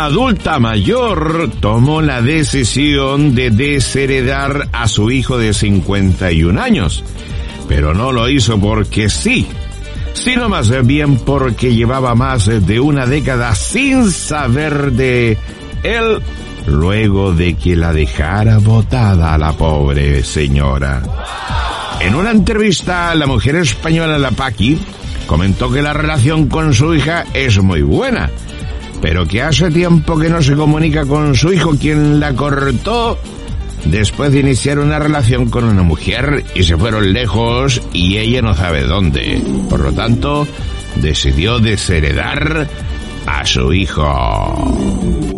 adulta mayor, tomó la decisión de desheredar a su hijo de 51 años. Pero no lo hizo porque sí, sino más bien porque llevaba más de una década sin saber de él, luego de que la dejara botada a la pobre señora. En una entrevista, la mujer española, la Paqui, comentó que la relación con su hija es muy buena, pero que hace tiempo que no se comunica con su hijo, quien la cortó después de iniciar una relación con una mujer y se fueron lejos y ella no sabe dónde. Por lo tanto, decidió desheredar a su hijo.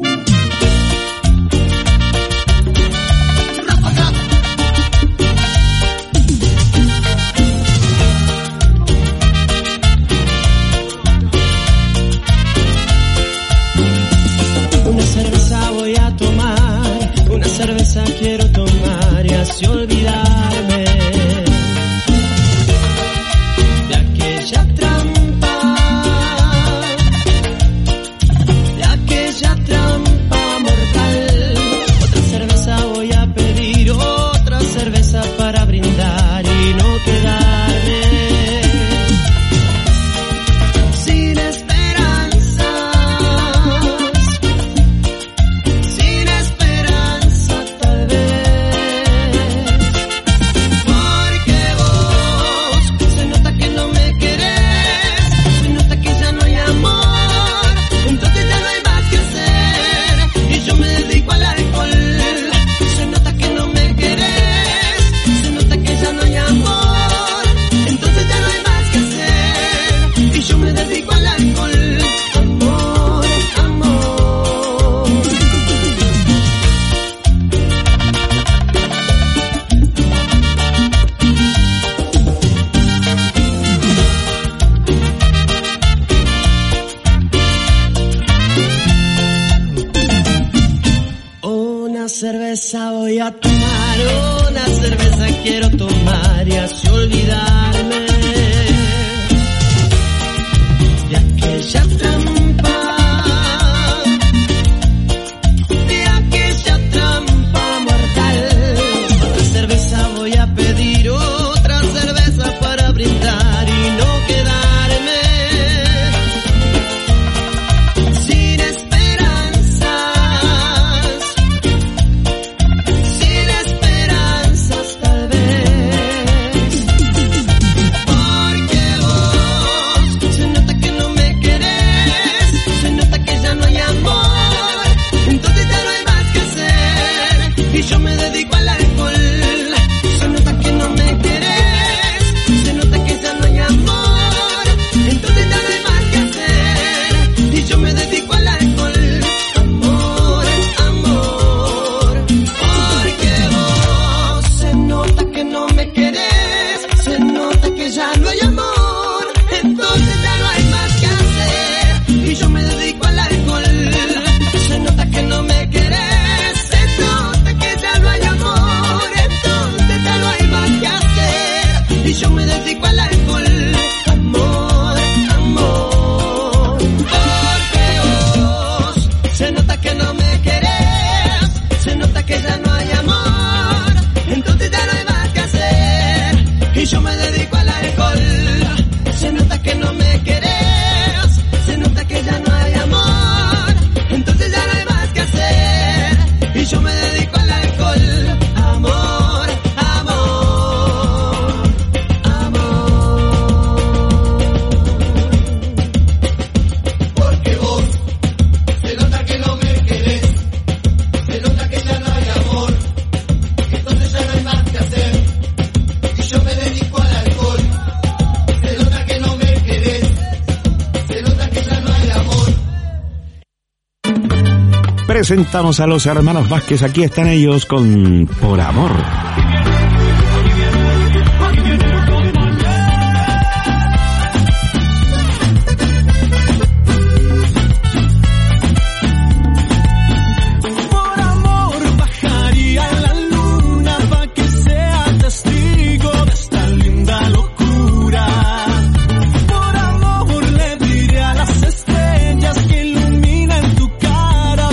Cerveza quiero tomar y así olvidarme de aquella trampa mortal. Otra cerveza voy a pedir, otra cerveza para brindar y no quedarme sin esperanzas. Cerveza voy a tomar, una cerveza quiero tomar y así olvidarme de aquella trampa mortal. Otra cerveza voy a pedir, otra cerveza para brindar y no quedarme sin esperanzas. Tal vez, porque vos se nota que no me querés, se nota que ya no hay amor, entonces ya no hay más que hacer y yo me dedico al alcohol. Se nota que no me querés, se nota que ya no hay amor, entonces ya no hay más que hacer y yo me dedico al alcohol. Amor, amor, porque vos se nota que no me querés, se nota que ya no hay amor, entonces ya no hay más que hacer y yo me dedico al alcohol. Se nota que no me querés, se nota que ya no hay amor, entonces ya no hay más que hacer y yo me dedico al alcohol. Amor, amor, porque vos se nota que no me querés, se nota que ya no hay amor, entonces ya no hay más que hacer y yo me dedico al alcohol. Se nota que no me querés, se nota que ya no hay amor, entonces ya no hay más que hacer y yo me dedico al alcohol. Amor, amor, amor. Porque vos se nota que no me querés, se nota que ya no hay amor, entonces ya no hay más que hacer y yo me dedico al alcohol. Se nota que no me querés, se nota que ya no hay amor. Presentamos a los hermanos Vázquez, aquí están ellos con Por Amor. Por amor bajaría la luna pa' que sea testigo de esta linda locura. Por amor le diré a las estrellas que iluminan tu cara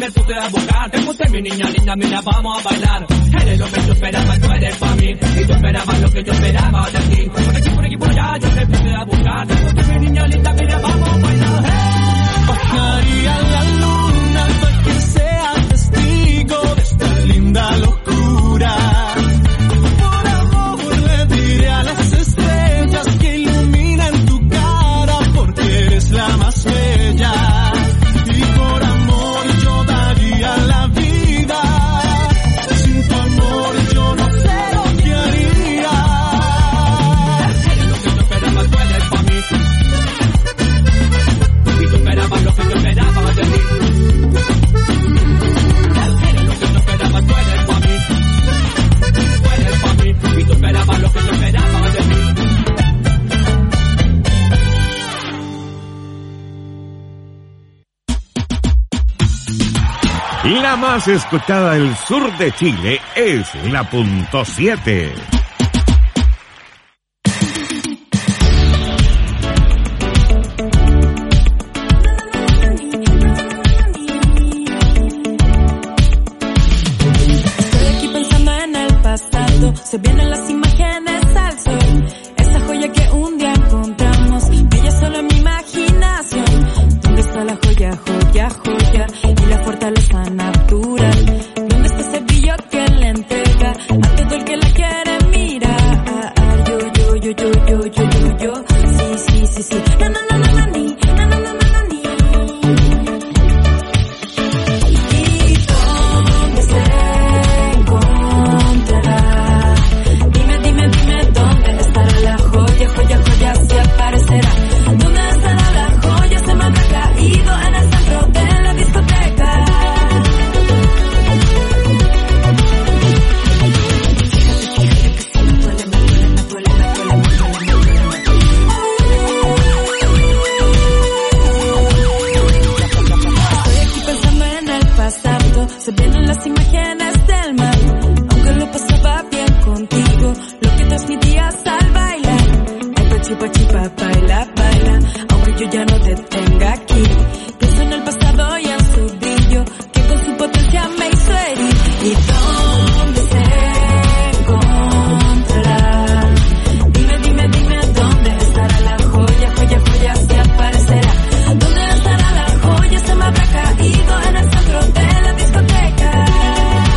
me puse a buscar. Te puse mi niña linda, mira, vamos a bailar. Eres lo que yo esperaba, tú eres pa' mí. Y tú esperabas lo que yo esperaba de ti. Por aquí, por allá, yo te puse a buscar. Te puse mi niña linda, mira, vamos a bailar. Bajaría la luna para que sea testigo de esta linda locura. Por amor le diré a las estrellas que iluminan tu cara, porque eres la más bella. Y por amor yo daría la vida. Sin tu amor yo no sé lo que haría. Eres lo que yo esperaba, tú eres pa' mí. Y tú esperabas lo que yo esperaba de ti. Eres lo que yo esperaba, tú eres pa' mí. Tú eres pa' mí. Y tú esperabas lo que yo esperaba de ti. La más escuchada del sur de Chile es la .7. Estoy aquí pensando en el pasado, se vienen las imágenes al sol. Esa joya que un día encontramos, brilla solo en mi imaginación. ¿Dónde está la joya, joya, joya? Y la fortaleza natural. ¿Dónde está ese brillo que le entrega a todo el que la quiere mirar? Yo. Sí. Na, na, na, na, na, ni. Na, na, na, na, na, ni. ¿Y dónde se encontrará? Dime, ¿dónde estará la joya, joya, si aparecerá? ¿Dónde estará la joya? Se me habrá caído en el centro de la discoteca. Estoy aquí pensando en el pasado, se vienen las imágenes del mar. Aunque lo pasaba bien contigo, lo que transmitías al bailar. Ay, pachi, baila. Aunque yo ya no te tenga aquí, pienso en el pasado y en su brillo, que con su potencia me hizo herir. ¿Y dónde se encontrará? Dime, ¿dónde estará la joya, si aparecerá? ¿Dónde estará la joya? Se me habrá caído en el centro de la discoteca.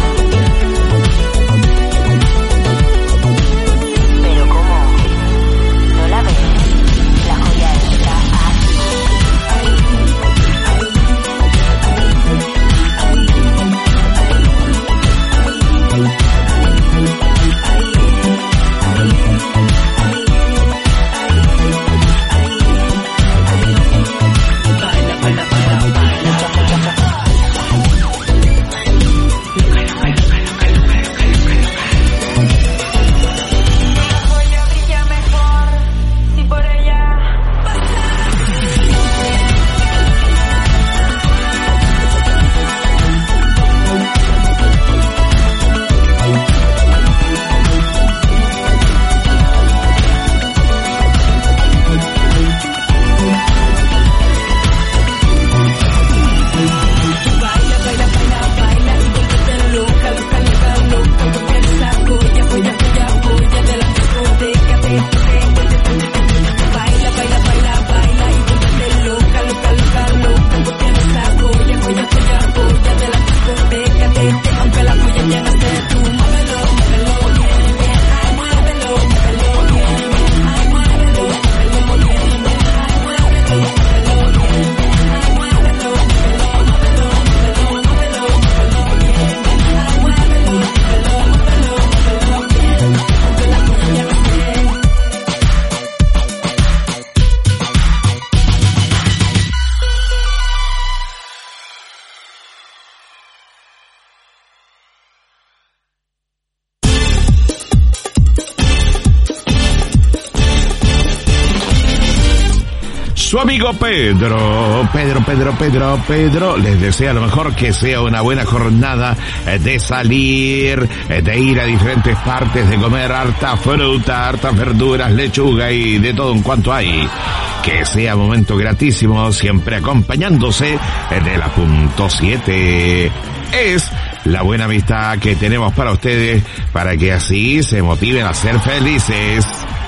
Su amigo Pedro les desea lo mejor, que sea una buena jornada de salir, de ir a diferentes partes, de comer harta fruta, hartas verduras, lechuga y de todo en cuanto hay. Que sea momento gratísimo, siempre acompañándose de la punto 7. Es la buena amistad que tenemos para ustedes, para que así se motiven a ser felices.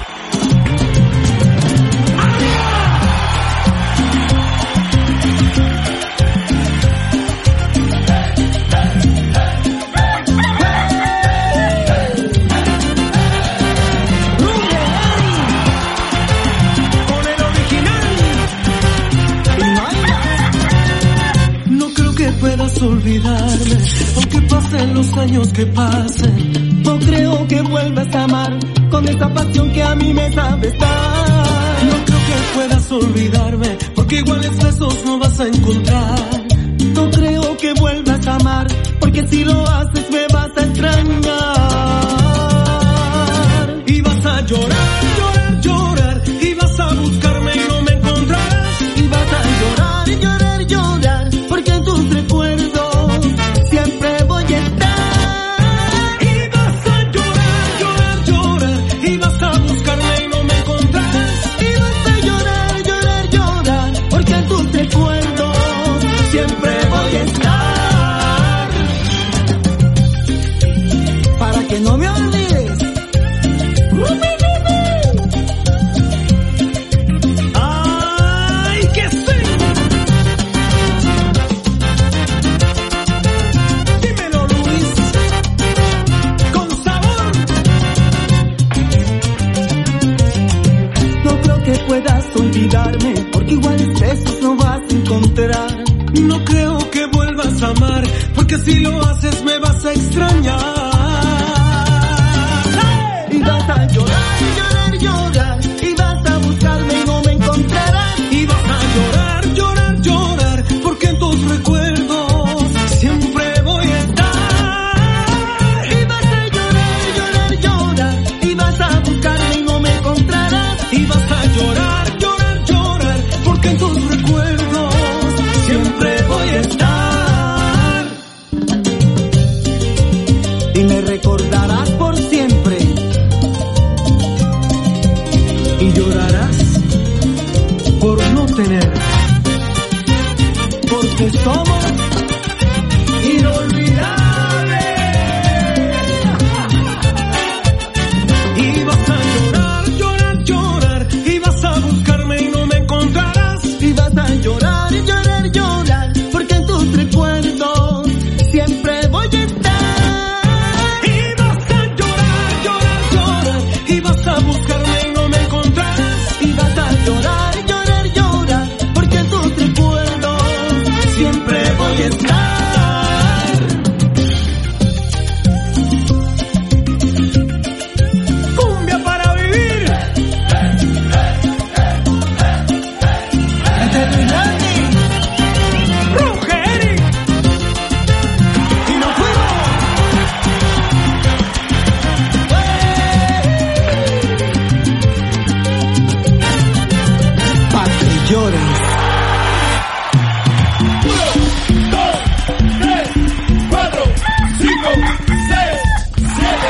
Olvidarme, aunque pasen los años que pasen, no creo que vuelvas a amar con esa pasión que a mí me sabe estar. No creo que puedas olvidarme, porque iguales besos no vas a encontrar. No creo que vuelvas a amar, porque si lo haces me vas a extrañar. Y vas a llorar, llorar, llorar, y vas a buscarme y no me encontrarás. Y vas a llorar, llorar, llorar, porque en tus recuerdos siempre voy a estar. Y vas a llorar, llorar, llorar, y vas a buscarme y no me encontrarás. Y vas a llorar, llorar, llorar, porque en tus recuerdos siempre voy a estar. Para que no me olvides. ¡Ay, que sí! Dímelo, Luis, con sabor. No creo que puedas olvidarme, porque iguales besos no vas a encontrar. No creo que vuelvas a amar, porque si lo haces me vas a extrañar. Y vas a llorar, llorar, llorar, y vas a buscarme y no me encontrarás. Y vas a llorar, llorar, llorar, porque en tus recuerdos siempre voy a estar. Y vas a llorar, llorar, llorar, y vas a buscarme y no me encontrarás. Y vas a llorar, llorar, llorar, porque en tus recuerdos siempre voy a estar. Y me recordarás por siempre. Y llorarás por no tener, porque somos inolvidables. Y vas a llorar, llorar, llorar, y vas a buscarme y no me encontrarás. Y vas a llorar, llorar, llorar, porque en tus recuerdos siempre voy a estar. Y vas a llorar, llorar, llorar, y vas a buscarme y no me encontrarás. Y vas a llorar, llorar, llorar, porque en tus recuerdos siempre voy a estar. Cumbia para vivir. Este es Luis Nandi, Ruggeri, y nos fuimos. Pa' que llores. 1, 2, 3, 4, 5, 6, 7,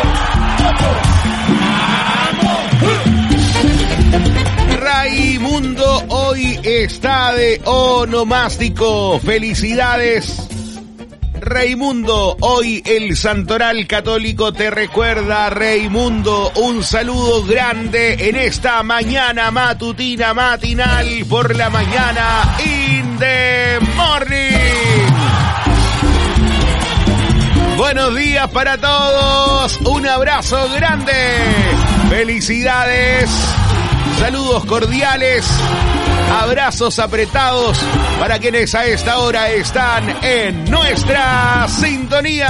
8. Raimundo hoy está de onomástico. Felicidades, Raimundo. Hoy el Santoral Católico te recuerda, Raimundo. Un saludo grande en esta mañana matutina, matinal, por la mañana, in the morning. Buenos días para todos. Un abrazo grande. Felicidades. Saludos cordiales, abrazos apretados para quienes a esta hora están en nuestra sintonía.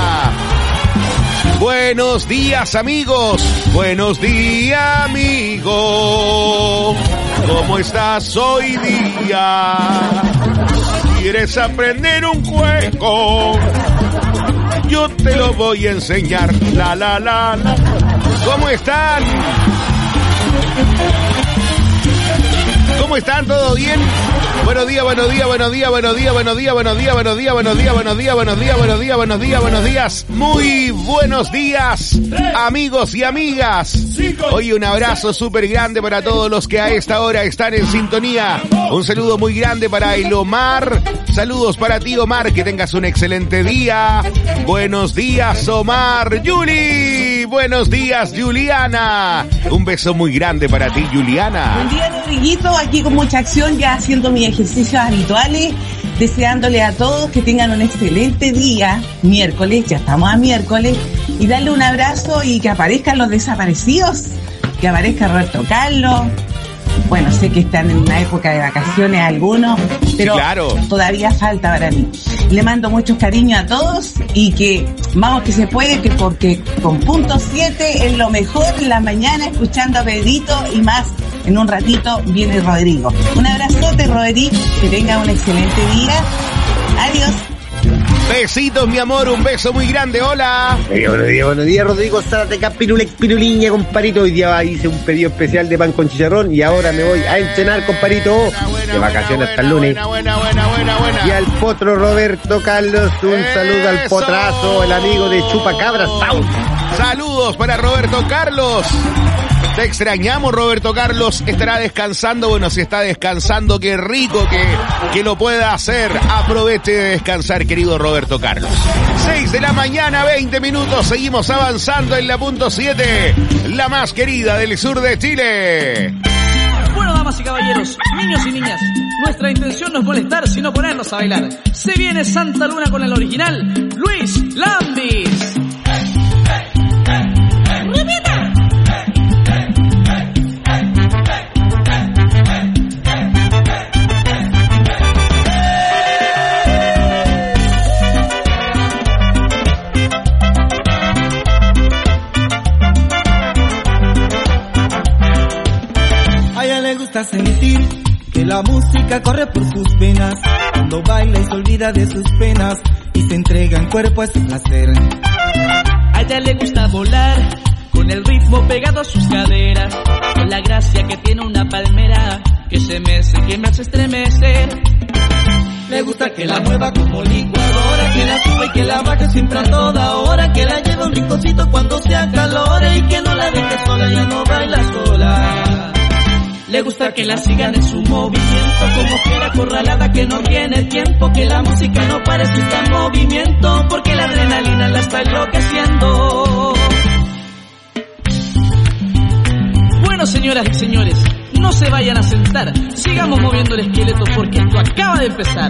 Buenos días, amigos. Buenos días, amigo. ¿Cómo estás hoy día? ¿Quieres aprender un juego? Yo te lo voy a enseñar. La, la, la, la. ¿Cómo están? ¿Cómo están? ¿Todo bien? Buenos días, buenos días, buenos días, buenos días, buenos días, buenos días, buenos días, buenos días, buenos días, buenos días, buenos días, buenos días, buenos días. Muy buenos días, amigos y amigas. Hoy un abrazo súper grande para todos los que a esta hora están en sintonía. Un saludo muy grande para el Omar. Saludos para ti, Omar, que tengas un excelente día. Buenos días, Omar. Yuli, buenos días, Juliana. Un beso muy grande para ti, Juliana. Buen día, Rodriguito, aquí con mucha acción, ya haciendo mis ejercicios habituales, deseándole a todos que tengan un excelente día, miércoles, ya estamos a miércoles, y darle un abrazo y que aparezcan los desaparecidos, que aparezca Roberto Carlos. Bueno, sé que están en una época de vacaciones algunos, pero claro, todavía falta para mí. Le mando muchos cariños a todos y que vamos que se puede, que porque con punto 7 es lo mejor en la mañana escuchando a Pedrito y más en un ratito viene Rodrigo. Un abrazote, Rodrigo, que tenga un excelente día. Adiós. Besitos, mi amor, un beso muy grande, hola. Buenos días, Rodrigo Zárate, Piruliña, comparito. Hoy día hice un pedido especial de pan con chicharrón y ahora me voy a entrenar, comparito. De vacaciones hasta el lunes. Buena. Y al potro Roberto Carlos, un saludo al potrazo, el amigo de Chupacabras. Saludos para Roberto Carlos. Te extrañamos, Roberto Carlos. ¿Estará descansando? Bueno, si está descansando, qué rico que lo pueda hacer. Aproveche de descansar, querido Roberto Carlos. 6 de la mañana, 20 minutos. Seguimos avanzando en la punto 7, la más querida del sur de Chile. Bueno, damas y caballeros, niños y niñas, nuestra intención no es molestar, sino ponernos a bailar. Se viene Santa Luna con el original, Luis Lambis. Sentir que la música corre por sus venas, cuando baila y se olvida de sus penas y se entrega en cuerpo a ese placer. A ella le gusta volar con el ritmo pegado a sus caderas, con la gracia que tiene una palmera que se mece, que me hace estremecer. Le gusta que la mueva como licuadora, que la sube y que la baje siempre a toda hora, que la lleve un rinconcito cuando se acalore y que no la deje sola, ya no baila sola. Le gusta que la sigan en su movimiento, como fiera acorralada que no tiene tiempo, que la música no pare si está en movimiento, porque la adrenalina la está enloqueciendo. Bueno, señoras y señores, no se vayan a sentar, sigamos moviendo el esqueleto porque esto acaba de empezar.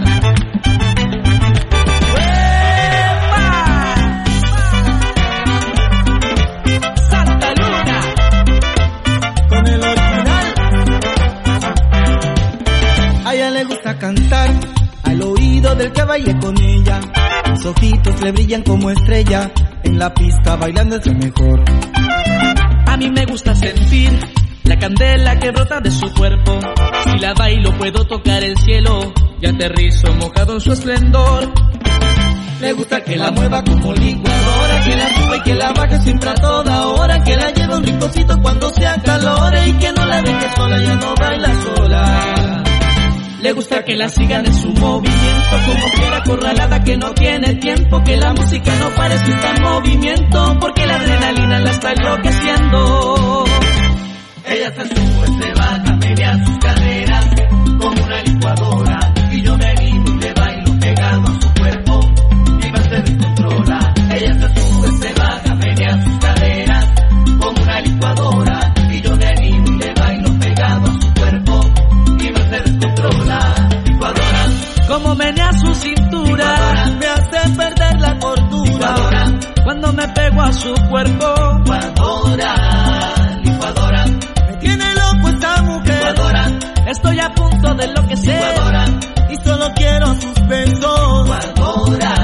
Le gusta cantar al oído del que baile con ella. Sus ojitos le brillan como estrella, en la pista bailando es lo mejor. A mí me gusta sentir la candela que brota de su cuerpo. Si la bailo puedo tocar el cielo y aterrizo mojado en su esplendor. Le gusta que la mueva como licuadora, que la sube y que la baje siempre a toda hora, que la lleve un rinconcito cuando se acalore y que no la deje sola, ya no baila sola. Le gusta que la sigan en su movimiento, como fiera acorralada que no tiene tiempo, que la música no pare si está en movimiento, porque la adrenalina la está enloqueciendo. Ella se sube, se baja, menea sus caderas como una licuadora, y yo me animo y le bailo pegado a su cuerpo, mi mente se descontrola. Ella se sube, se baja, menea sus caderas como una licuadora, y yo me animo y le bailo pegado a su cuerpo, mi mente se descontrola. Licuadora, como menea su cintura, licuadora, me hace perder la cordura. Licuadora, cuando me pego a su cuerpo. Licuadora, licuadora, me tiene loco esta mujer. Licuadora, estoy a punto de enloquecer. Licuadora, y solo quiero sus besos. Licuadora.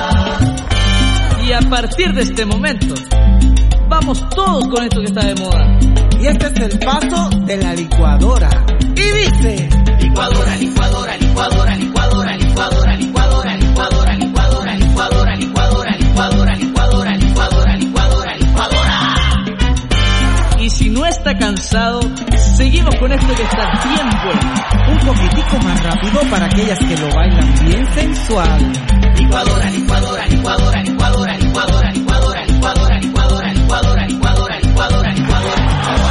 Y a partir de este momento vamos todos con esto que está de moda. Y este es el paso de la licuadora. Y dice: licuadora, licuadora, licuadora, licuadora, licuadora, licuadora, licuadora, licuadora, licuadora, licuadora, licuadora, licuadora, licuadora, licuadora, licuadora. Y si no está cansado, seguimos con esto debe estar bien bueno. Un poquitico más rápido para aquellas que lo bailan bien sensual. Licuadora, licuadora, licuadora, licuadora, licuadora, licuadora, licuadora, licuadora, licuadora, licuadora, licuadora, licuadora.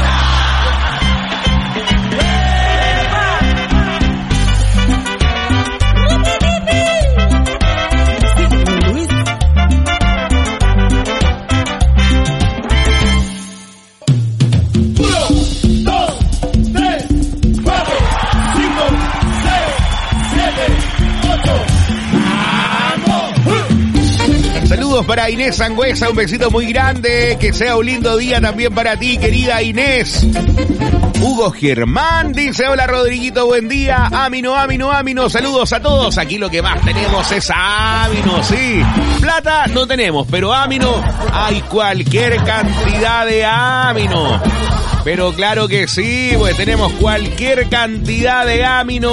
Saludos para Inés Sangüesa, un besito muy grande, que sea un lindo día también para ti, querida Inés. Hugo Germán dice, hola Rodriguito, buen día, Amino, Amino, Amino, saludos a todos, aquí lo que más tenemos es Amino, sí, plata no tenemos, pero Amino hay cualquier cantidad de Amino, pero claro que sí, pues tenemos cualquier cantidad de Amino,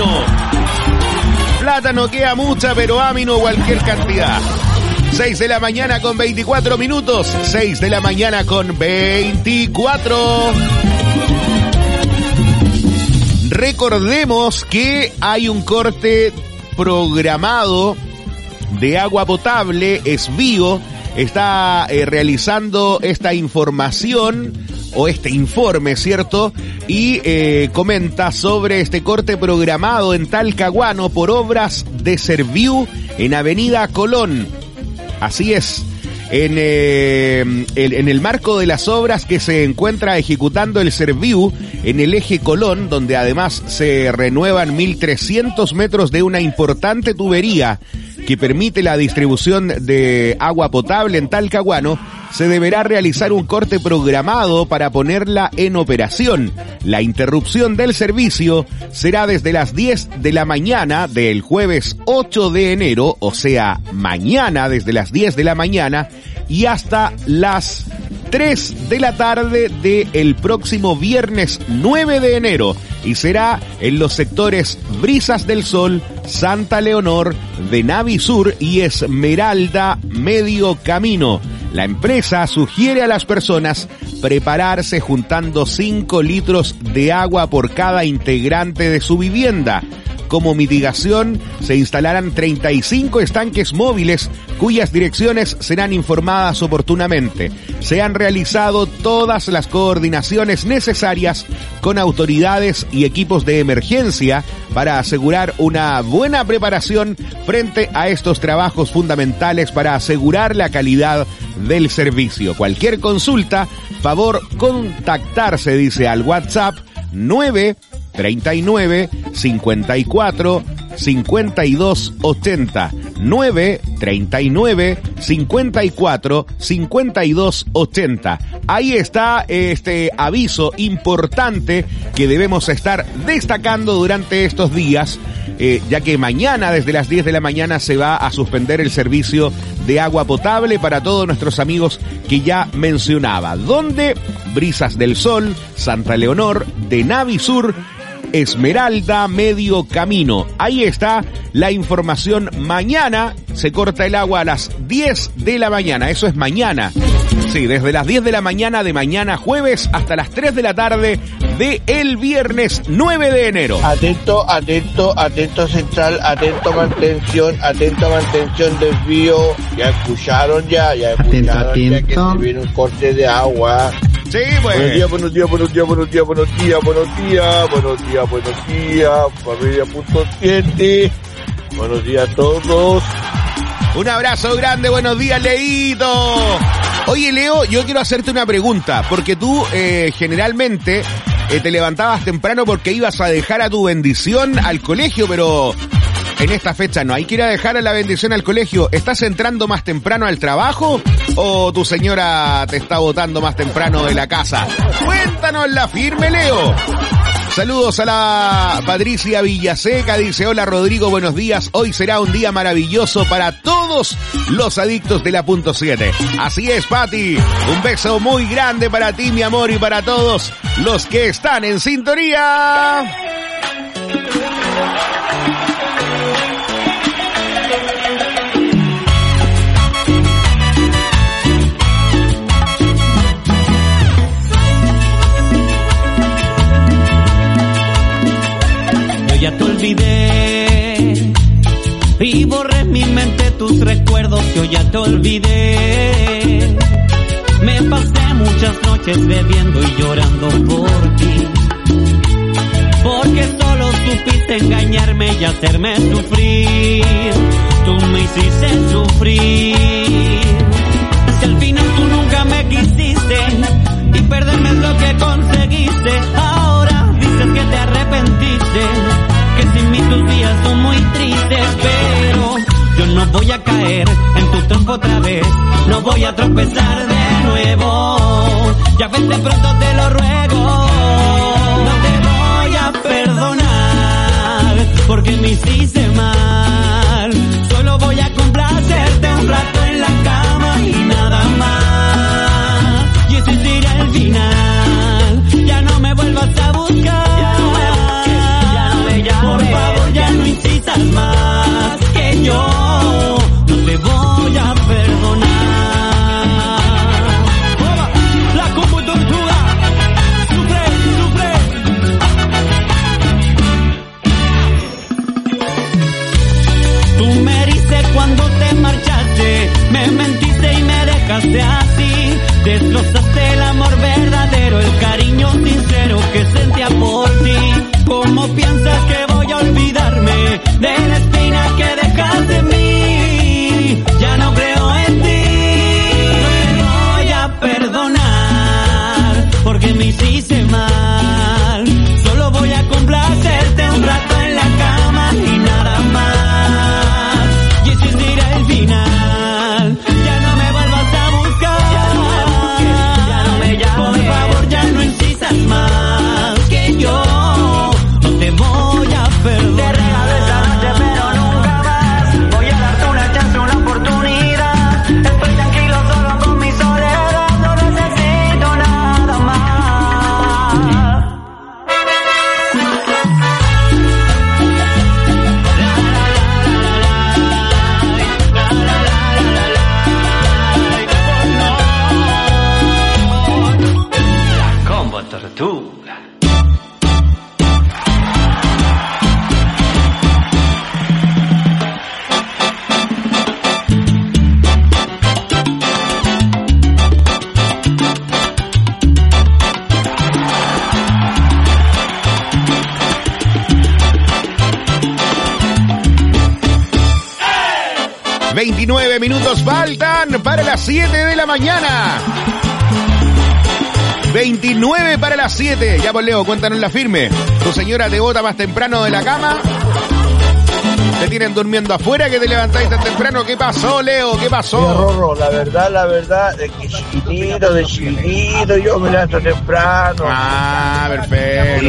plata no queda mucha, pero Amino cualquier cantidad. 6 de la mañana con 24 minutos. 6 de la mañana con 24. Recordemos que hay un corte programado de agua potable. Esbío está realizando esta información o este informe, ¿cierto? Y comenta sobre este corte programado en Talcahuano por obras de Serviu en Avenida Colón. Así es, en el marco de las obras que se encuentra ejecutando el Serviu en el eje Colón, donde además se renuevan 1.300 metros de una importante tubería que permite la distribución de agua potable en Talcahuano, se deberá realizar un corte programado para ponerla en operación. La interrupción del servicio será desde las 10 de la mañana del jueves 8 de enero, o sea, mañana desde las 10 de la mañana y hasta las 3 de la tarde del próximo viernes 9 de enero y será en los sectores Brisas del Sol, Santa Leonor, de Navisur y Esmeralda Medio Camino. La empresa sugiere a las personas prepararse juntando 5 litros de agua por cada integrante de su vivienda. Como mitigación, se instalarán 35 estanques móviles cuyas direcciones serán informadas oportunamente. Se han realizado todas las coordinaciones necesarias con autoridades y equipos de emergencia para asegurar una buena preparación frente a estos trabajos fundamentales para asegurar la calidad del servicio. Cualquier consulta, favor contactarse, dice, al WhatsApp 939 54 52 80 939 54 52 80. Ahí está este aviso importante que debemos estar destacando durante estos días, ya que mañana desde las 10 de la mañana se va a suspender el servicio de agua potable para todos nuestros amigos que ya mencionaba, donde Brisas del Sol, Santa Leonor, de Navisur, Esmeralda Medio Camino. Ahí está la información. Mañana se corta el agua a las 10 de la mañana. Eso es mañana. Sí, desde las 10 de la mañana de mañana jueves hasta las 3 de la tarde de el viernes 9 de enero. Atento, atento, atento central, atento mantención, desvío. Ya escucharon ya Atento. ya que se viene un corte de agua. Sí, pues. Buenos días, familia.7. Buenos días a todos. Un abrazo grande, buenos días, Leito. Oye, Leo, yo quiero hacerte una pregunta, porque tú generalmente te levantabas temprano porque ibas a dejar a tu bendición al colegio, pero en esta fecha no hay que ir a dejar a la bendición al colegio. ¿Estás entrando más temprano al trabajo o tu señora te está botando más temprano de la casa? Cuéntanos la firme, Leo. Saludos a la Patricia Villaseca, dice, hola Rodrigo, buenos días, hoy será un día maravilloso para todos los adictos de la punto 7. Así es, Pati, un beso muy grande para ti, mi amor, y para todos los que están en sintonía. yo ya te olvidé. Me pasé muchas noches bebiendo y llorando por ti, porque solo supiste engañarme y hacerme sufrir. Tú me hiciste sufrir. Si al final tú nunca me quisiste y perderme es lo que conseguiste, ahora dices que te arrepentiste, que sin mí tus días son muy tristes. Pero yo no voy a caer en tu trampa otra vez, no voy a tropezar de nuevo. Ya vete pronto, te lo ruego. No te voy a perdonar porque me hiciste mal. Solo voy a complacerte un rato en la cama y nada más. Y ese será el final. Ya no me vuelvas a buscar. Por favor, ya no insistas más, que yo no te voy a perdonar. La como tortuga, sufre, sufre. Tú me heriste cuando te marchaste, me mentiste y me dejaste así. Destrozaste el amor verdadero, el cariño sincero que sentía por ti. ¿Cómo piensas que voy a olvidarme de la espina que dejaste en mí? Ya no creo en ti, no te voy a perdonar porque me hiciste mal. Solo voy a complacerte un rato en la cama y nada más. Y ese será el final. Ya no me vuelvas a buscar. Ya no me llames. Por favor, ya no insistas más, que yo no te voy a perdonar. Te regalo esa noche pero nunca más. Voy a darte una chance, una oportunidad. Estoy tranquilo solo con mi soledad, no necesito nada más. La combo tortuga. ¡Eh! 29 minutos faltan para las 7 de la mañana. 29 para las 7. Ya pues, Leo, cuéntanos la firme. ¿Tu señora te bota más temprano de la cama? ¿Te tienen durmiendo afuera que te levantáis tan temprano? ¿Qué pasó, Leo? ¿Qué pasó? Mira, Rorro, la verdad es que chiquitito, yo me levanto temprano. Ah, perfecto.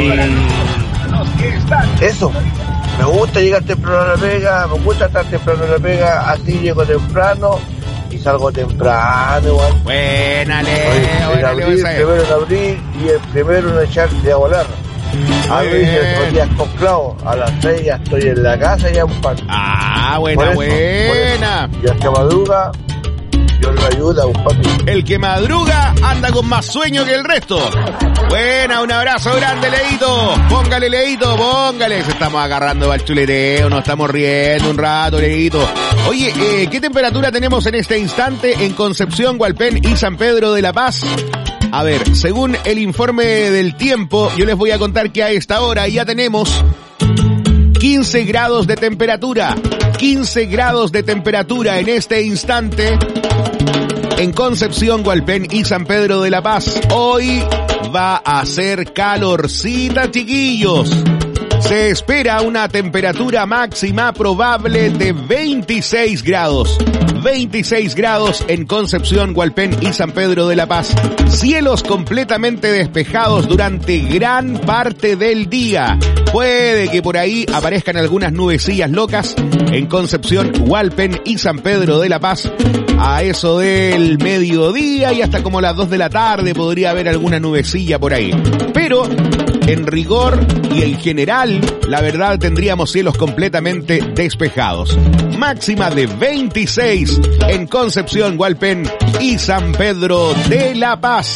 Eso, me gusta llegar temprano a la pega, me gusta estar temprano en la pega, así llego temprano y salgo temprano igual. Buena, Leo. En abril, primero en abril y el primero en echarse a volar. A veces los días con clavo, a las 6 ya estoy en la casa y ya un pan. Ah, buena. Y el que madruga, Dios lo ayuda, un papi. El que madruga anda con más sueño que el resto. Buena, un abrazo grande, Leito. Póngale, Leito, póngale. Se estamos agarrando al chuleteo, nos estamos riendo un rato, Leito. Oye, ¿qué temperatura tenemos en este instante en Concepción, Hualpén y San Pedro de la Paz? A ver, según el informe del tiempo, yo les voy a contar que a esta hora ya tenemos 15 grados de temperatura. 15 grados de temperatura en este instante en Concepción, Hualpén y San Pedro de la Paz. Hoy va a ser calorcita, chiquillos. Se espera una temperatura máxima probable de 26 grados. 26 grados en Concepción, Hualpén y San Pedro de la Paz. Cielos completamente despejados durante gran parte del día. Puede que por ahí aparezcan algunas nubecillas locas en Concepción, Hualpén y San Pedro de la Paz. A eso del mediodía y hasta como las 2 de la tarde podría haber alguna nubecilla por ahí. Pero en rigor y en general, la verdad, tendríamos cielos completamente despejados. Máxima de 26 en Concepción, Hualpén y San Pedro de la Paz.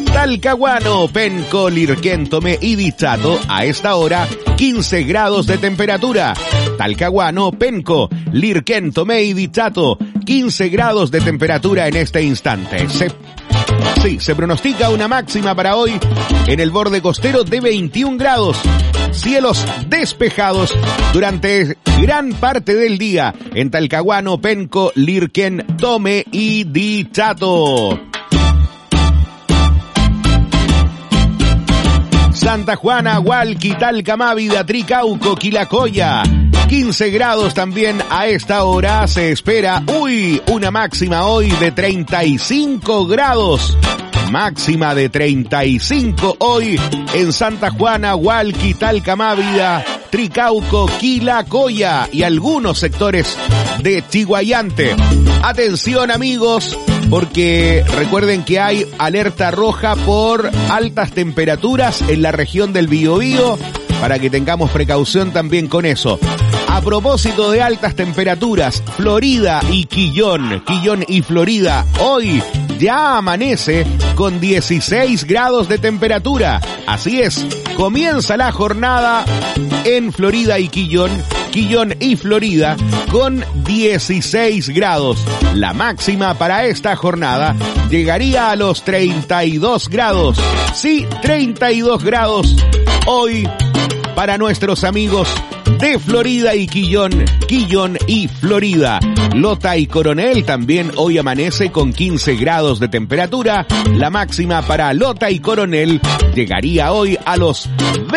Talcahuano, Penco, Lirquén, Tomé y Dichato, a esta hora 15 grados de temperatura. Talcahuano, Penco, Lirquén, Tomé y Dichato, 15 grados de temperatura en este instante. Se pronostica una máxima para hoy en el borde costero de 21 grados. Cielos despejados durante gran parte del día en Talcahuano, Penco, Lirquén, Tomé y Dichato. Santa Juana, Hualqui, Talca, Mávida, Tricauco, Quilacoya. 15 grados también a esta hora se espera. Una máxima hoy de 35 grados. Máxima de 35 hoy en Santa Juana, Hualqui, Talca, Mávida, Tricauco, Quilacoya y algunos sectores de Chiguayante. Atención amigos, porque recuerden que hay alerta roja por altas temperaturas en la región del Biobío, para que tengamos precaución también con eso. A propósito de altas temperaturas, Florida y Quillón y Florida, hoy ya amanece con 16 grados de temperatura. Así es, comienza la jornada en Florida y Quillón y Florida con 16 grados. La máxima para esta jornada llegaría a los 32 grados. Sí, 32 grados hoy para nuestros amigos de Florida y Quillón y Florida. Lota y Coronel también hoy amanece con 15 grados de temperatura. La máxima para Lota y Coronel llegaría hoy a los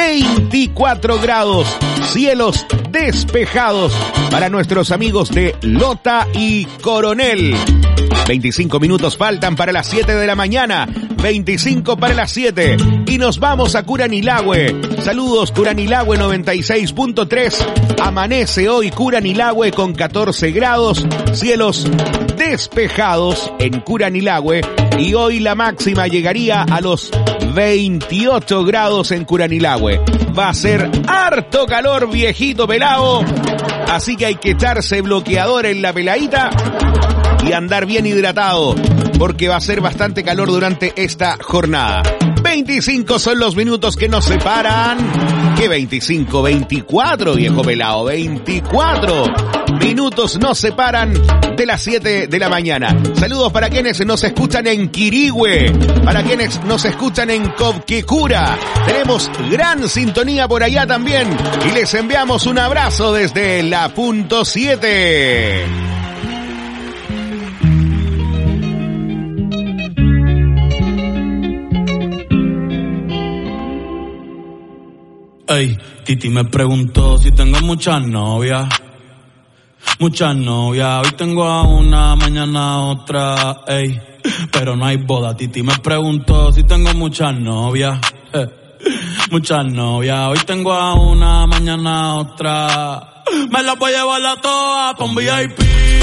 24 grados. Cielos despejados para nuestros amigos de Lota y Coronel. 25 minutos faltan para las 7 de la mañana. 25 para las 7. Y nos vamos a Curanilahue. Saludos Curanilahue 96.3. Amanece hoy Curanilahue con 14 grados. Cielos despejados en Curanilahue. Y hoy la máxima llegaría a los 28 grados en Curanilahue. Va a ser harto calor, viejito pelado. Así que hay que echarse bloqueador en la peladita y andar bien hidratado, porque va a ser bastante calor durante esta jornada. 25 son los minutos que nos separan. ¿Qué 25? 24, viejo pelado. 24 minutos nos separan de las 7 de la mañana. Saludos para quienes nos escuchan en Quirihue, para quienes nos escuchan en Cobquecura. Tenemos gran sintonía por allá también y les enviamos un abrazo desde la punto 7. Ey, Titi me preguntó si tengo muchas novias. Muchas novias, hoy tengo a una, mañana a otra, ey. Pero no hay boda, Titi me preguntó si tengo muchas novias. Muchas novias, hoy tengo a una, mañana a otra. Me las voy a llevar a todas pa' un VIP,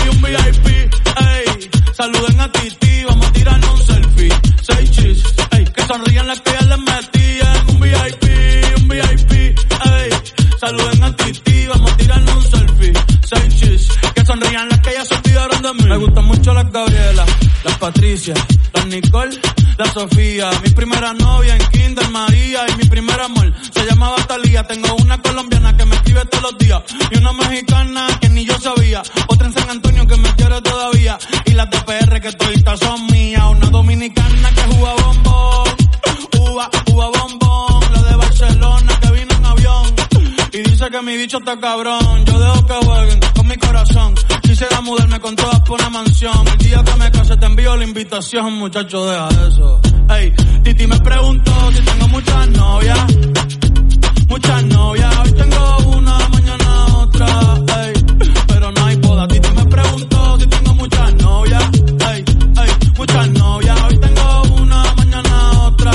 ey. Saluden a Titi, vamos a tirarnos un selfie. 6 chis, ey, que sonrían las que ya les metí en un VIP, ey. Saluden a Titi, vamos a tirarnos un selfie. 6 chis, que sonrían las que ya se olvidaron de mí. Me gustan mucho las Gabriela, las Patricia, las Nicole, la Sofía. Mi primera novia en Kinder María y mi primer amor se llamaba Talía. Tengo una colombiana que me escribe todos los días y una mexicana que ni yo sabía. Otra en San Antonio que me quiere todavía y las de PR que toditas son mías. Una dominicana que juega bombón, uva bombón. La de Barcelona que vino en avión y dice que mi bicho está cabrón. Yo dejo que jueguen con mi corazón. Quisiera mudarme con todas por una mansión. El día que me case te envío la invitación, muchacho, deja eso. Ey, Titi me preguntó si tengo muchas novias. Muchas novias, hoy tengo una, mañana otra, ey. Pero no hay boda. Titi me preguntó si tengo muchas novias. Ey, muchas novias, hoy tengo una, mañana otra.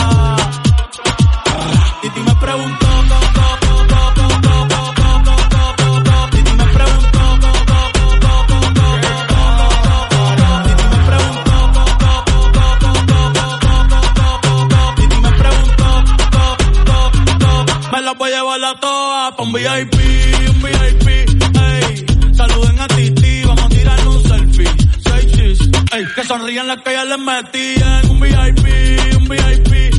Titi me preguntó. Voy a llevarla toda pa' un VIP, ey. Saluden a Titi, vamos a tirarle un selfie. 6 chis, ey. Que sonrían las que ya les metí en un VIP,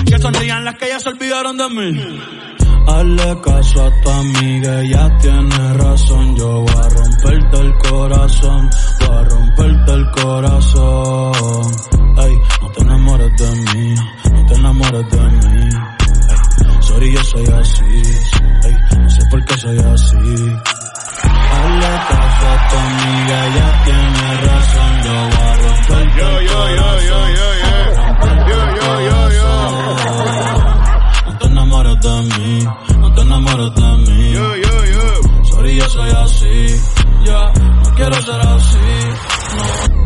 Que sonrían las que ya se olvidaron de mí. Hazle caso a tu amiga, ella tiene razón. Yo voy a romperte el corazón, voy a romperte el corazón. Ey, no te enamores de mí, no te enamores de mí. Ey, sorry, yo soy así. Ey, no sé por qué soy así. Hazle caso a tu amiga, ella tiene razón. Yo voy a romperte el corazón. No te enamores de mí, no te enamores de mí. Sorry, yo soy así. Ya, no quiero ser así. No.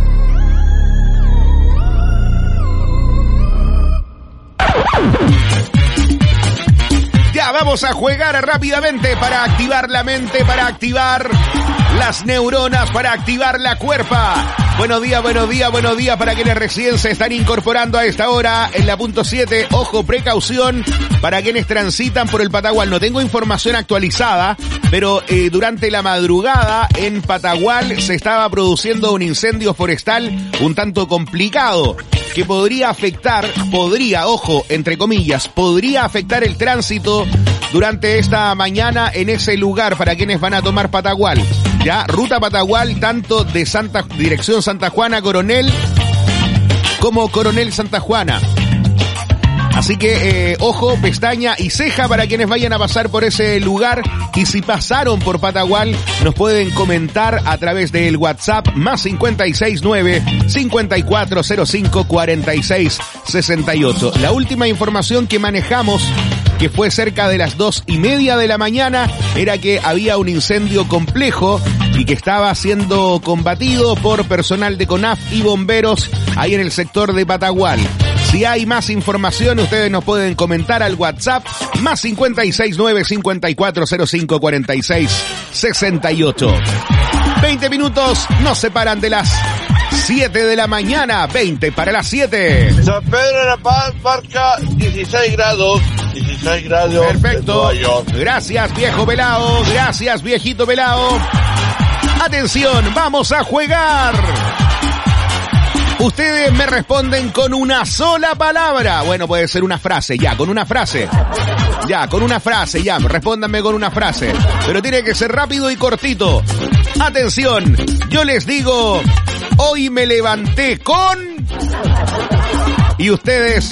Ya vamos a jugar rápidamente para activar la mente, para activar las neuronas, para activar la cuerpa. Buenos días, buenos días, buenos días para quienes recién se están incorporando a esta hora en la punto 7. Ojo, precaución para quienes transitan por el Patagual. No tengo información actualizada, pero durante la madrugada en Patagual se estaba produciendo un incendio forestal un tanto complicado que podría afectar, ojo, entre comillas, podría afectar el tránsito durante esta mañana en ese lugar para quienes van a tomar Patagual. Ya, ruta Patagual, tanto de dirección Santa Juana, Coronel, como Coronel Santa Juana. Así que, ojo, pestaña y ceja para quienes vayan a pasar por ese lugar. Y si pasaron por Patagual, nos pueden comentar a través del WhatsApp más 569-5405-4668. La última información que manejamos, que fue cerca de las 2:30 de la mañana, era que había un incendio complejo y que estaba siendo combatido por personal de CONAF y bomberos ahí en el sector de Patagual. Si hay más información, ustedes nos pueden comentar al WhatsApp más 569-5405-4668. 20 minutos nos separan de las 7 de la mañana, 20 para las 7. San Pedro de la Paz marca 16 grados. 16 grados. Perfecto. Gracias, viejo pelao. Gracias, viejito pelao. Atención, vamos a jugar. Ustedes me responden con una sola palabra. Bueno, puede ser una frase, ya, con una frase. Ya, con una frase, ya, respóndanme con una frase. Pero tiene que ser rápido y cortito. Atención, yo les digo, hoy me levanté con... Y ustedes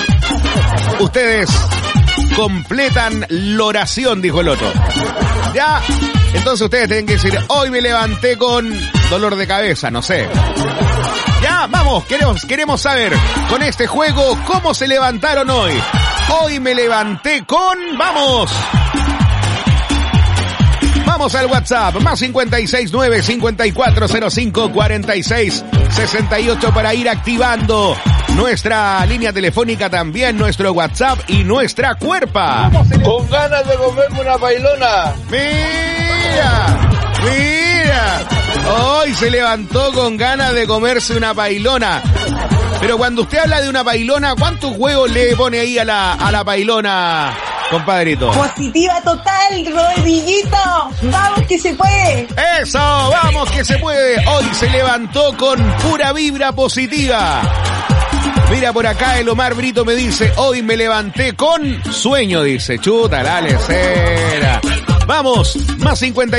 completan la oración, dijo el otro. Ya, entonces ustedes tienen que decir, hoy me levanté con dolor de cabeza, no sé. Ya, vamos, queremos saber con este juego cómo se levantaron hoy. Hoy me levanté con... ¡Vamos! Vamos al WhatsApp, más 569-5405-4668 para ir activando nuestra línea telefónica también, nuestro WhatsApp y nuestra cuerpa. Con ganas de comerme una pailona. ¡Mira! Hoy se levantó con ganas de comerse una pailona. Pero cuando usted habla de una pailona, ¿cuántos huevos le pone ahí a la pailona, compadrito? Positiva total, Rodriguito. Vamos que se puede. Eso, vamos que se puede. Hoy se levantó con pura vibra positiva. Mira, por acá el Omar Brito me dice, hoy me levanté con sueño, dice. Chuta, la lecera. Vamos, más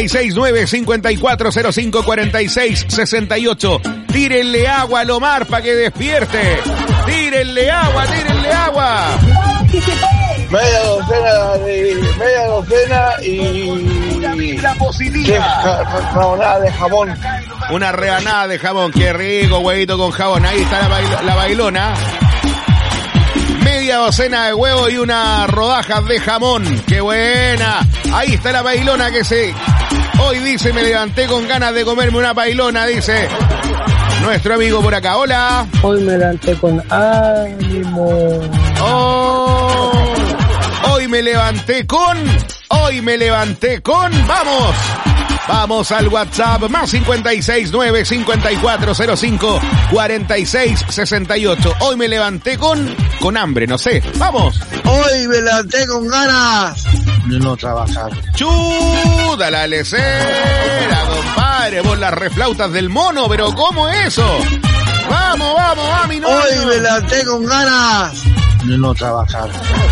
569-5405-4668. Tírenle agua al Omar para que despierte. Tírenle agua. Media docena y la positiva. Rebanada de jamón. Una rebanada de jamón, qué rico, huevito con jabón. Ahí está la bailona. Media docena de huevos y una rodaja de jamón. ¡Qué buena! Ahí está la pailona que hoy dice, me levanté con ganas de comerme una pailona, dice nuestro amigo por acá. Hola. Hoy me levanté con ánimo. Oh, hoy me levanté con... Vamos al WhatsApp, más 569-5405-4668. Hoy me levanté con hambre, no sé. ¡Vamos! Hoy me levanté con ganas de no trabajar. ¡Chuta la lecera, compadre! Por las reflautas del mono, pero ¿cómo es eso? ¡Vamos, mi novio! Hoy me levanté con ganas de no trabajar.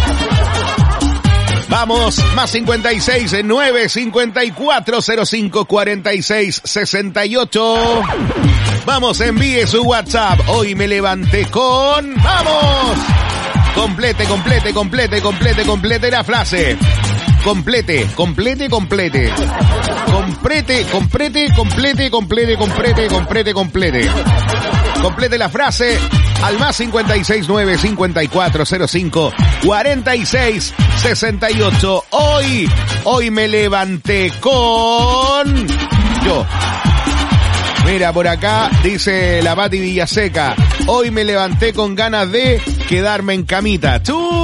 Vamos, más 56 9 54 05 46 68. Vamos, envíe su WhatsApp. Hoy me levanté con... ¡Vamos! Complete la frase. Complete la frase al más 56 9 54 05 46 68. Hoy me levanté con... Yo. Mira, por acá dice la Pati Villaseca. Hoy me levanté con ganas de quedarme en camita.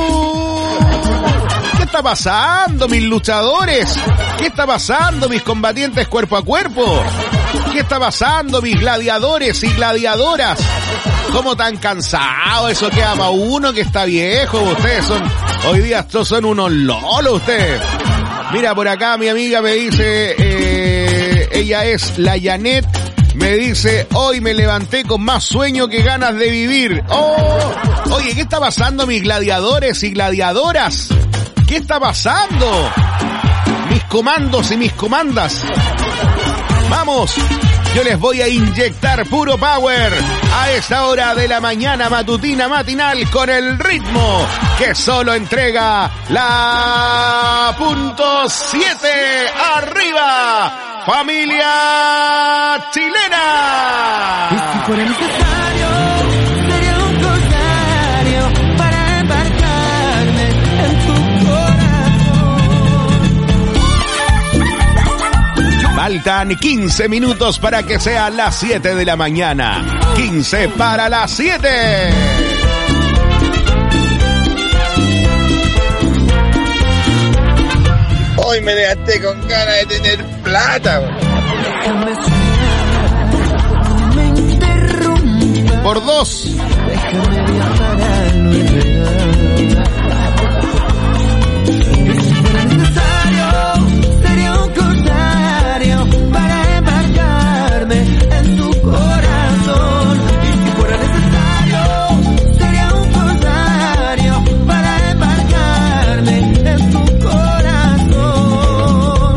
¿Qué está pasando, mis luchadores? ¿Qué está pasando, mis combatientes cuerpo a cuerpo? ¿Qué está pasando, mis gladiadores y gladiadoras? ¿Cómo tan cansados? Eso queda para uno que está viejo. Ustedes son, hoy día estos son unos lolos ustedes. Mira, por acá mi amiga me dice, ella es la Janet, me dice, hoy me levanté con más sueño que ganas de vivir. Oh, oye, ¿qué está pasando, mis gladiadores y gladiadoras? ¿Qué está pasando? Mis comandos y mis comandas. Vamos, yo les voy a inyectar puro power a esta hora de la mañana matutina matinal con el ritmo que solo entrega la .7 arriba, familia chilena. Y si fuera necesario, sería un corsario para embarcarme en tu corazón. Faltan 15 minutos para que sean las 7 de la mañana. 15 para las 7. Hoy me levanté con ganas de tener plata. Por 2. Sería un corsario para embarcarme en tu corazón. Y si fuera necesario, sería un corsario para embarcarme en tu corazón.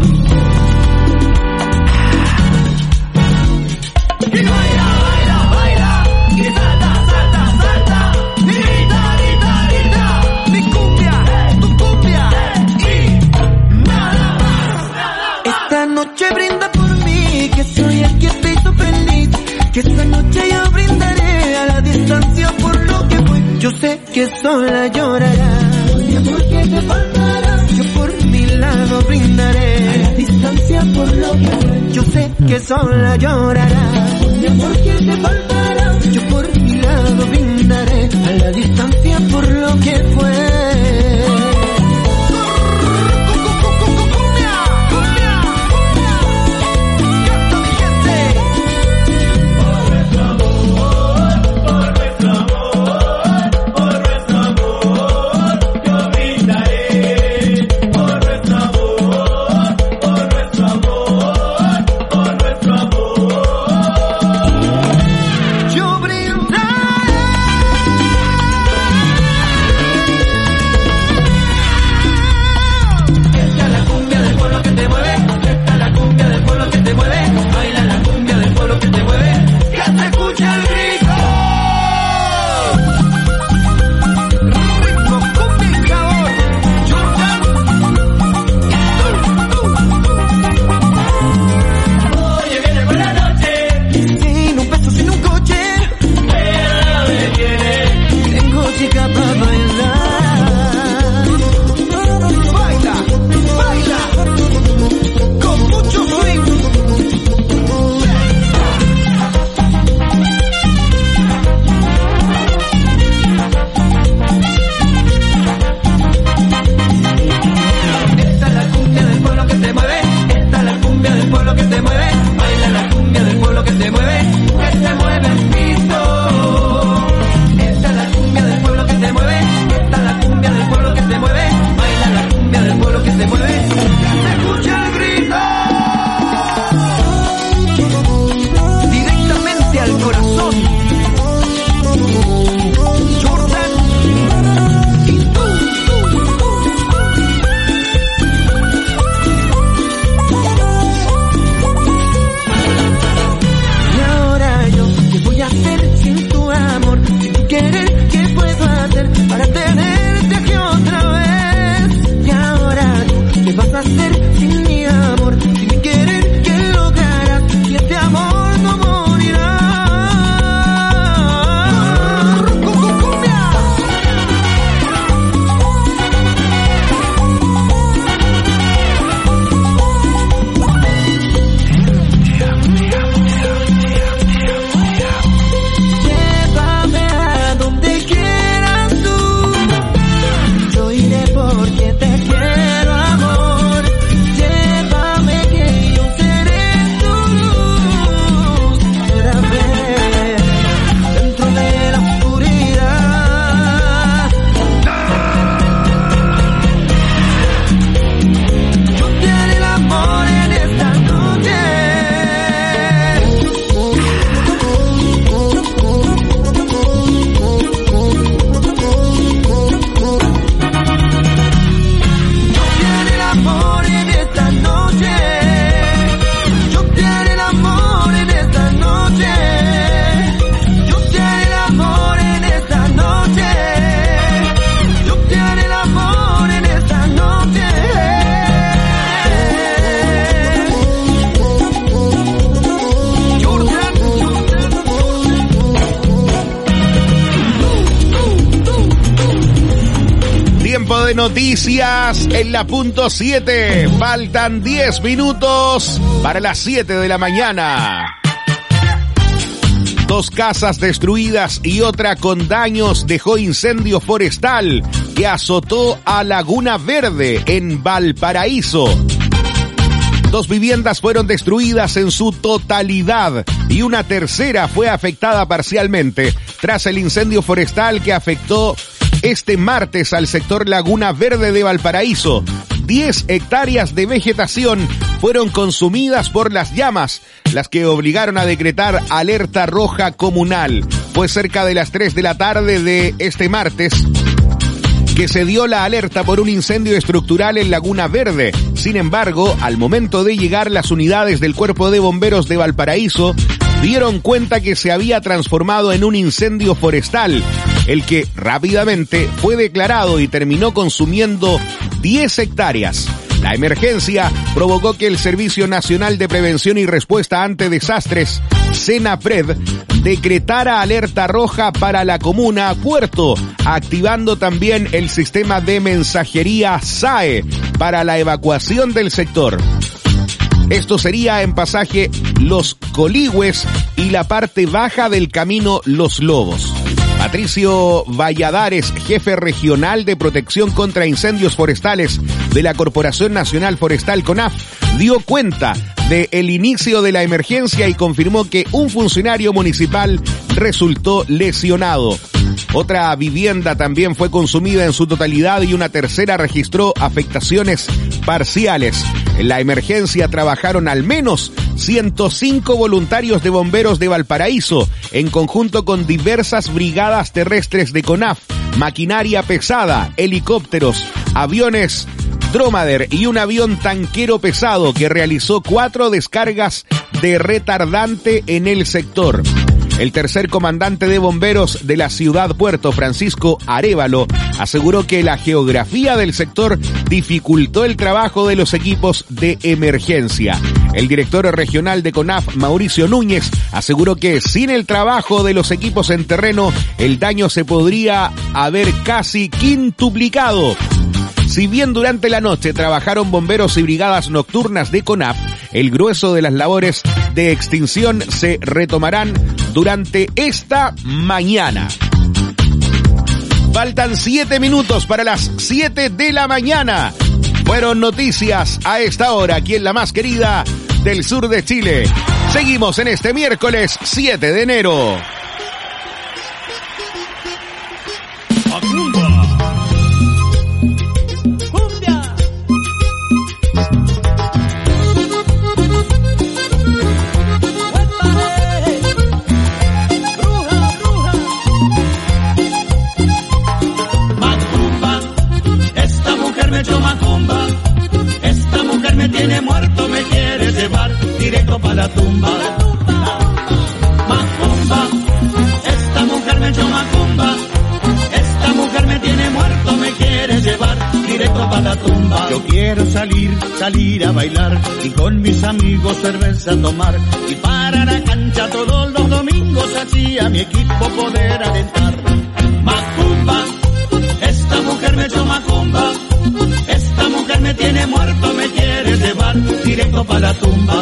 Y baila, baila, baila, y salta, salta, salta, grita, grita, grita, mi cumbia, tu cumbia, y nada más. Esta noche brinda por mí, que soy el que te hizo feliz, que esta noche yo brindaré a la distancia por lo que fue. Yo sé que sola llorarás, mi amor que te faltará, yo por mi lado brindaré a la distancia por lo que fue. Yo sé que sola llorarás, mi amor que te faltará, yo por mi lado brindaré a la distancia por lo que fue. de noticias en la punto 7. Faltan 10 minutos para las 7 de la mañana. 2 casas destruidas y otra con daños dejó incendio forestal que azotó a Laguna Verde en Valparaíso. 2 viviendas fueron destruidas en su totalidad y una tercera fue afectada parcialmente tras el incendio forestal que afectó este martes al sector Laguna Verde de Valparaíso. 10 hectáreas de vegetación fueron consumidas por las llamas, las que obligaron a decretar alerta roja comunal. Fue cerca de las 3 de la tarde de este martes que se dio la alerta por un incendio estructural en Laguna Verde. Sin embargo, al momento de llegar las unidades del Cuerpo de Bomberos de Valparaíso, dieron cuenta que se había transformado en un incendio forestal, el que rápidamente fue declarado y terminó consumiendo 10 hectáreas. La emergencia provocó que el Servicio Nacional de Prevención y Respuesta ante Desastres, SENAPRED, decretara alerta roja para la comuna Puerto, activando también el sistema de mensajería SAE para la evacuación del sector. Esto sería en pasaje Los Coligües y la parte baja del camino Los Lobos. Patricio Valladares, jefe regional de protección contra incendios forestales de la Corporación Nacional Forestal CONAF, dio cuenta del inicio de la emergencia y confirmó que un funcionario municipal resultó lesionado. Otra vivienda también fue consumida en su totalidad y una tercera registró afectaciones parciales. En la emergencia trabajaron al menos 105 voluntarios de bomberos de Valparaíso, en conjunto con diversas brigadas terrestres de CONAF, maquinaria pesada, helicópteros, aviones Dromader y un avión tanquero pesado que realizó 4 descargas de retardante en el sector. El tercer comandante de bomberos de la ciudad Puerto, Francisco Arévalo, aseguró que la geografía del sector dificultó el trabajo de los equipos de emergencia. El director regional de CONAF, Mauricio Núñez, aseguró que sin el trabajo de los equipos en terreno, el daño se podría haber casi quintuplicado. Si bien durante la noche trabajaron bomberos y brigadas nocturnas de CONAF, el grueso de las labores de extinción se retomarán durante esta mañana. Faltan 7 minutos para las 7 de la mañana. Fueron noticias a esta hora aquí en la más querida del sur de Chile. Seguimos en este miércoles 7 de enero. Esta mujer me tiene muerto, me quiere llevar directo para la tumba. Macumba, esta mujer me echó macumba. Esta mujer me tiene muerto, me quiere llevar directo para la tumba. Yo quiero salir a bailar y con mis amigos cerveza tomar. Y para la cancha todos los domingos así a mi equipo poder alentar. Macumba, esta mujer me echó macumba. Esta mujer me tiene muerto, me quiere llevar directo para la tumba.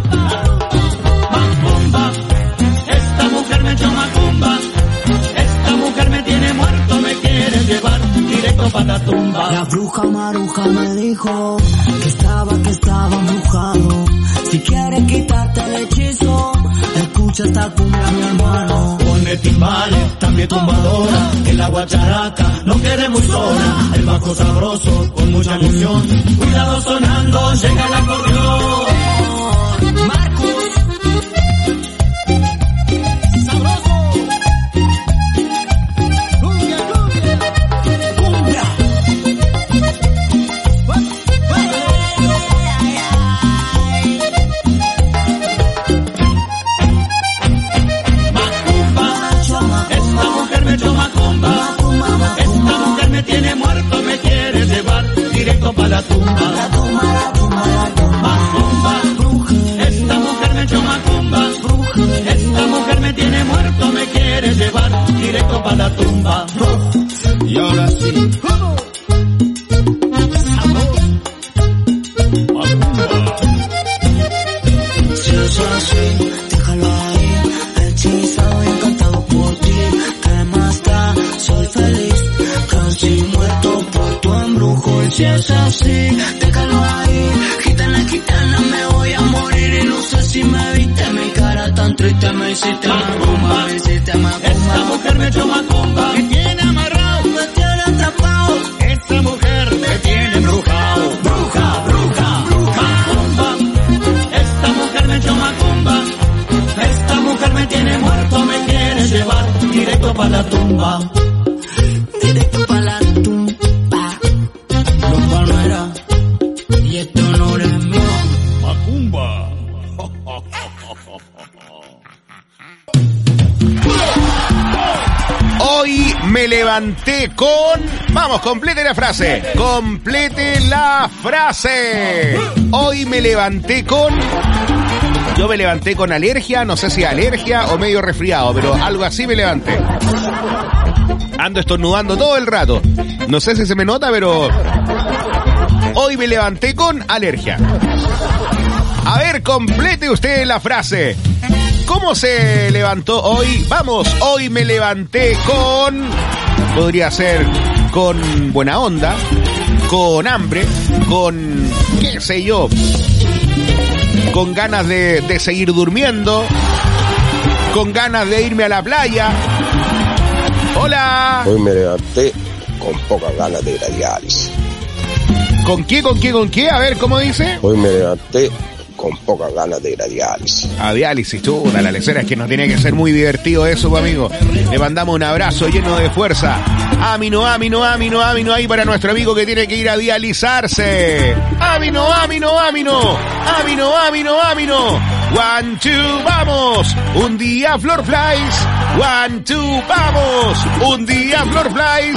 Macumba, esta mujer me echó macumba. Esta mujer me tiene muerto, me quiere llevar directo para la tumba. La bruja Maruja me dijo que estaba embrujado. Si quieres quitarte el hechizo, escucha esta cumbia, mi hermano. Pone timbales, también tumbadora. En la guacharaca no queremos sola. El bajo sabroso con mucha emoción. Cuidado sonando, llega el acordeón. Marcos, sabroso. Cumbia, cumbia, cumbia. Esta mujer me echó macumba. Esta mujer me tiene muerto, me quiere llevar directo para la tumba. Macumba, es así, déjalo ahí, hechizado y encantado por ti. ¿Qué más da? Soy feliz, casi muerto por tu embrujo. Y si es así, déjalo ahí, gitana, me voy a morir. Y no sé si me viste mi cara tan triste, me hiciste macumba, me hiciste macumba. Esta mujer me echó macumba, me tiene amarrado, me tiene atrapado. Esta mujer me tiene embrujado. Bruja, macumba. Esta mujer me echó macumba. Esta mujer me tiene muerto, me quiere llevar directo para la tumba. Directo para la tumba. Los Palmeras, y este honor es mío. Macumba. Hoy me levanté con... Vamos, complete la frase. Complete la frase. Hoy me levanté con... Yo me levanté con alergia, no sé si alergia o medio resfriado, pero algo así me levanté. Ando estornudando todo el rato. No sé si se me nota, pero... Hoy me levanté con alergia. A ver, complete usted la frase. ¿Cómo se levantó hoy? Vamos, hoy me levanté con... Podría ser con buena onda, con hambre, con... qué sé yo, con ganas de seguir durmiendo, con ganas de irme a la playa. Hola. Hoy me levanté con pocas ganas de ir a diálisis. ¿Con qué? A ver, ¿cómo dice? Hoy me levanté con pocas ganas de ir a diálisis. A diálisis, chuta, la lecera, es que nos tiene que ser muy divertido eso, amigo. Le mandamos un abrazo lleno de fuerza. Ámino, ahí para nuestro amigo que tiene que ir a dializarse. Ámino. 1, 2, vamos. Un día Flor Flies. 1, 2, vamos. Un día Flor Flies.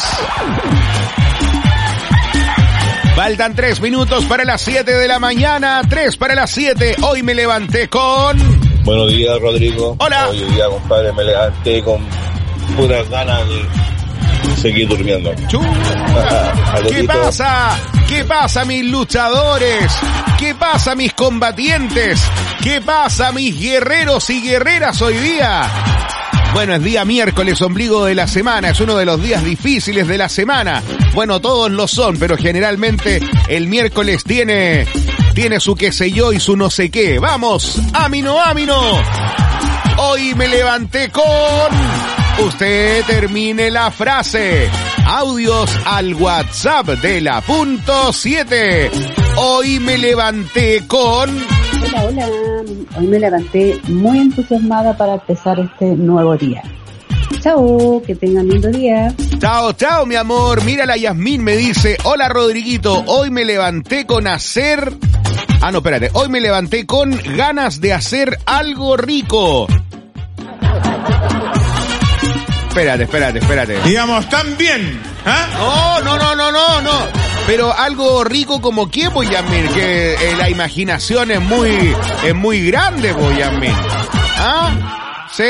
Faltan 3 minutos para las 7 de la mañana. 3 para las 7. Hoy me levanté con... Buenos días, Rodrigo. Hola. Hoy día, compadre, me levanté con puras ganas de seguir durmiendo. ¿Qué pasa? ¿Qué pasa, mis luchadores? ¿Qué pasa, mis combatientes? ¿Qué pasa, mis guerreros y guerreras hoy día? Bueno, es día miércoles, ombligo de la semana, es uno de los días difíciles de la semana. Bueno, todos lo son, pero generalmente el miércoles tiene su qué sé yo y su no sé qué. ¡Vamos! ¡Ámino! Hoy me levanté con... Usted termine la frase. Audios al WhatsApp de la .7. Hoy me levanté con... Hola. Hoy me levanté muy entusiasmada para empezar este nuevo día. Chao, que tengan lindo día. Chao, mi amor. Mira, la Yasmín me dice, hola, Rodriguito, hoy me levanté con hacer... Hoy me levanté con ganas de hacer algo rico. Espérate. Digamos, tan bien, ¿ah? No. Pero algo rico como qué, pues, Yasmín, que la imaginación es muy grande, pues, Yasmín. ¿Ah? Sí,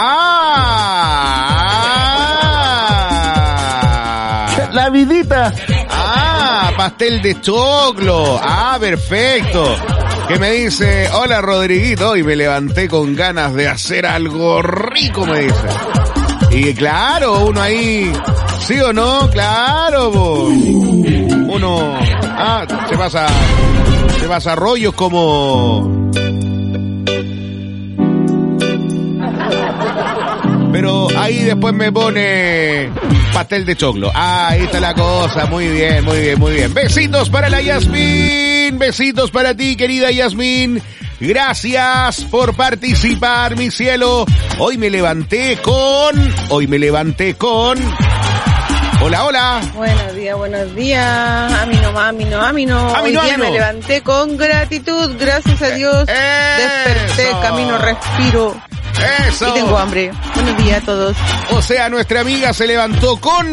La vidita. Pastel de choclo. Perfecto. Que me dice, hola, Rodriguito, hoy me levanté con ganas de hacer algo rico, me dice. Y claro, uno ahí, ¿sí o no? Claro, uno, se pasa rollos como... Pero ahí después me pone pastel de choclo. Ahí está la cosa, muy bien. Besitos para la Yasmín, besitos para ti, querida Yasmín. Gracias por participar, mi cielo. Hoy me levanté con... Hola. Buenos días. Amino. Hoy día me levanté con gratitud. Gracias a Dios. Desperté, camino, respiro. Eso. Y tengo hambre. Buenos días a todos. O sea, nuestra amiga se levantó con...